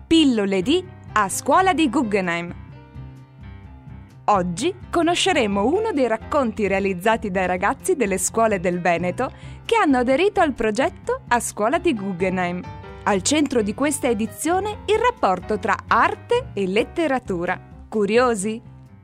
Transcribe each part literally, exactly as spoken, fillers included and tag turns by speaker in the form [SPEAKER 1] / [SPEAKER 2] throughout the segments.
[SPEAKER 1] Pillole di A Scuola di Guggenheim. Oggi conosceremo uno dei racconti realizzati dai ragazzi delle scuole del Veneto che hanno aderito al progetto A Scuola di Guggenheim. Al centro di questa edizione il rapporto tra arte e letteratura. Curiosi?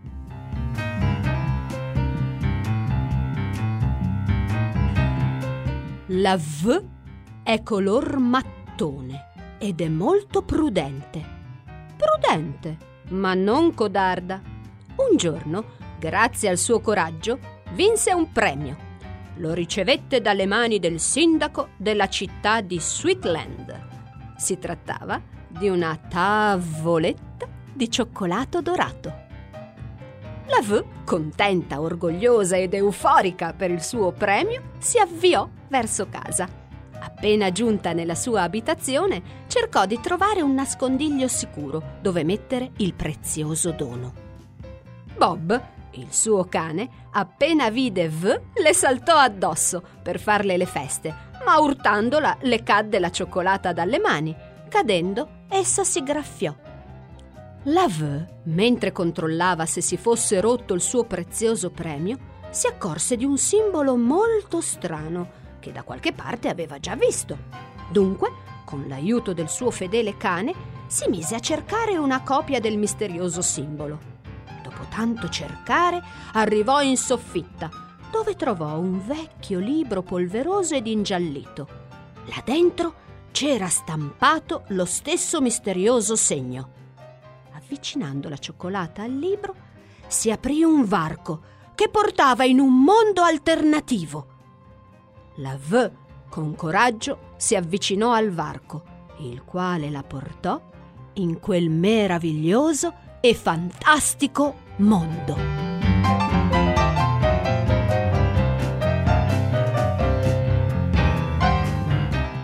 [SPEAKER 2] La V è color mattone ed è molto prudente. Prudente, ma non codarda. Un giorno, grazie al suo coraggio, vinse un premio. Lo ricevette dalle mani del sindaco della città di Sweetland. Si trattava di una tavoletta di cioccolato dorato. La V, contenta, orgogliosa ed euforica per il suo premio, si avviò verso casa. Appena giunta nella sua abitazione, cercò di trovare un nascondiglio sicuro dove mettere il prezioso dono. Bob, il suo cane, appena vide V, le saltò addosso per farle le feste, ma urtandola le cadde la cioccolata dalle mani. Cadendo, essa si graffiò. La V, mentre controllava se si fosse rotto il suo prezioso premio, si accorse di un simbolo molto strano che da qualche parte aveva già visto. Dunque, con l'aiuto del suo fedele cane, si mise a cercare una copia del misterioso simbolo. Dopo tanto cercare, arrivò in soffitta, dove trovò un vecchio libro polveroso ed ingiallito. Là dentro c'era stampato lo stesso misterioso segno. Avvicinando la cioccolata al libro, si aprì un varco che portava in un mondo alternativo. La V, con coraggio, si avvicinò al varco, il quale la portò in quel meraviglioso e fantastico mondo.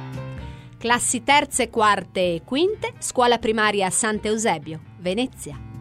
[SPEAKER 2] Classi terze, quarte e quinte, scuola primaria Sant'Eusebio, Venezia.